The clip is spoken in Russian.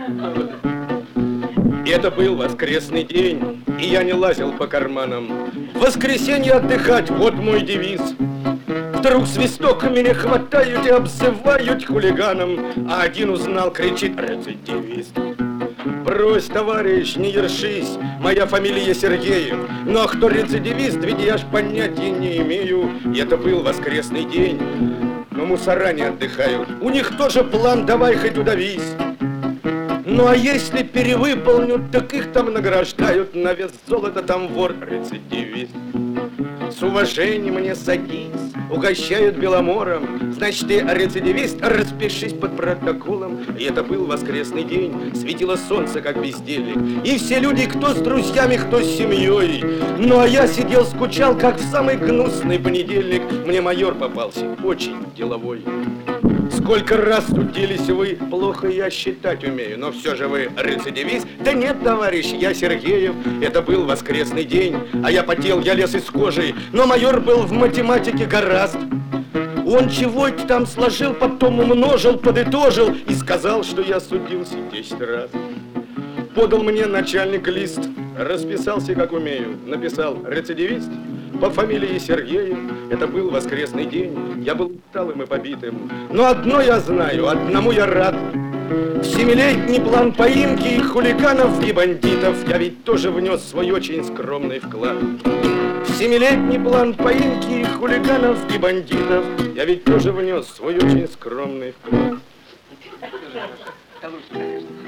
Это был воскресный день, и я не лазил по карманам. В воскресенье отдыхать, вот мой девиз. Вдруг свисток меня хватают и обзывают хулиганом, а один узнал, кричит: рецидивист. Брось, товарищ, не ершись, моя фамилия Сергеев. Но кто рецидивист, ведь я ж понятия не имею. И это был воскресный день, но мусора не отдыхают. У них тоже план, давай хоть удавись. Ну а если перевыполнят, так их там награждают. На вес золота там вор, рецидивист. С уважением мне садись, угощают беломором. Значит, ты рецидивист, распишись под протоколом. И это был воскресный день, светило солнце, как бездельник. И все люди, кто с друзьями, кто с семьей. Ну а я сидел, скучал, как в самый гнусный понедельник. Мне майор попался, очень деловой. Сколько раз судились вы, плохо я считать умею, но все же вы рецидивист. Да нет, товарищ, я Сергеев, это был воскресный день, а я потел, я лез из кожи, но майор был в математике горазд. Он чего-то там сложил, потом умножил, подытожил и сказал, что я судился 10 раз. Подал мне начальник лист, расписался как умею, написал рецидивист по фамилии Сергеев. Это был воскресный день, я был усталым и побитым. Но одно я знаю, одному я рад. В 7-летний план поимки хулиганов и бандитов я ведь тоже внес свой очень скромный вклад. В 7-летний план поимки хулиганов и бандитов я ведь тоже внес свой очень скромный вклад.